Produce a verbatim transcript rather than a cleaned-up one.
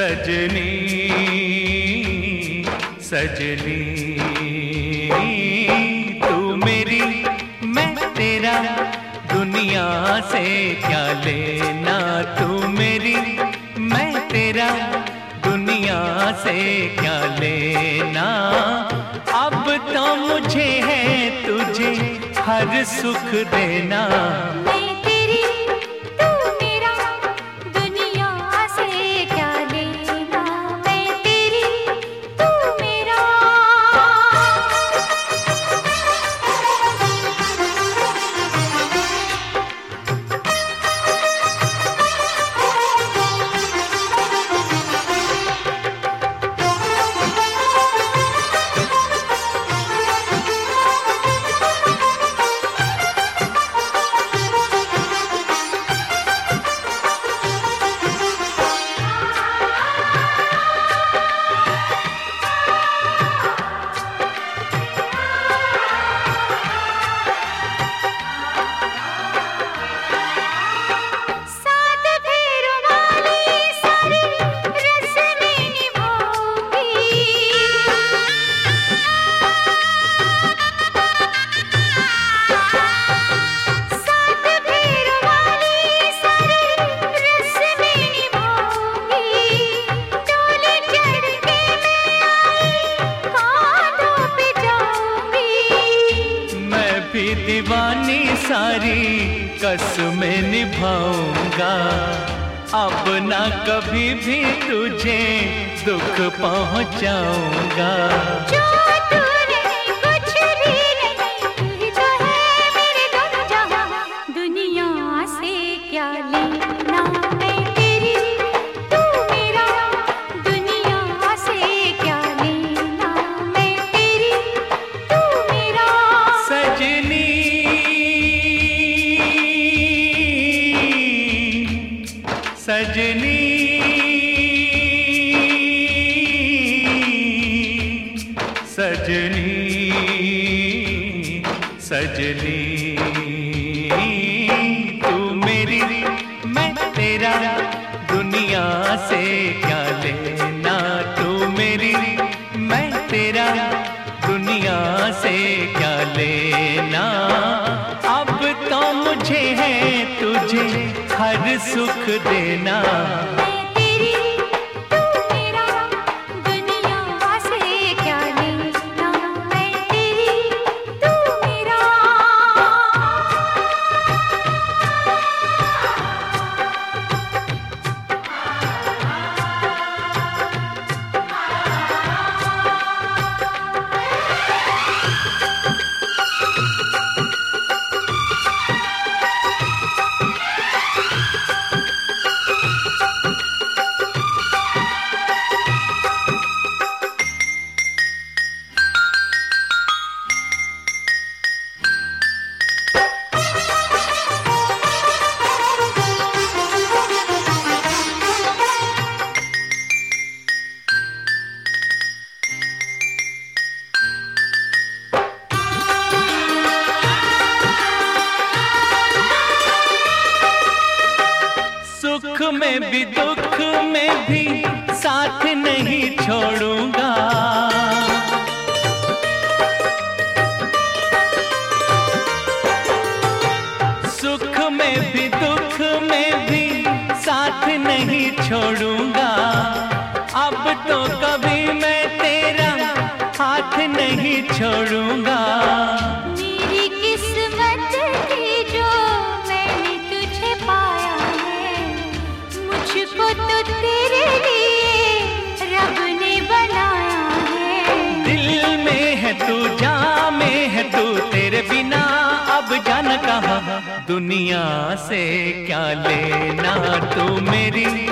सजनी सजनी तू मेरी मैं तेरा, दुनिया से क्या लेना। तू मेरी मैं तेरा, दुनिया से क्या लेना। अब तो मुझे है तुझे हर सुख देना। दीवानी सारी कसमें निभाऊंगा। अब ना कभी भी तुझे दुख पहुंचाऊंगा। जो तू नहीं कुछ भी नहीं, तू ही तो है मेरे दोनों जहां। दुनिया से क्या लेना, मैं तेरी तू मेरा। दुनिया से क्या लेना, मैं तेरी तू मेरा। सजनी सजनी सजनी सजनी तू मेरी मैं तेरा, दुनिया से क्या लेना। तू मेरी मैं तेरा, दुनिया से क्या लेना। अब तो मुझे है तुझे हर सुख देना। सुख में भी दुख में भी साथ नहीं छोड़ूंगा। सुख में भी दुख में भी साथ नहीं छोड़ूंगा। अब तो कभी मैं तेरा हाथ नहीं छोड़ूंगा। मेरी किस्मत थी जो मैंने तुझे पाया है। मुझको तो तेरे लिए रब ने बनाया है। दिल में है तू, जान में है तू, तेरे बिना अब जान कहाँ। दुनिया से क्या लेना, तू मेरी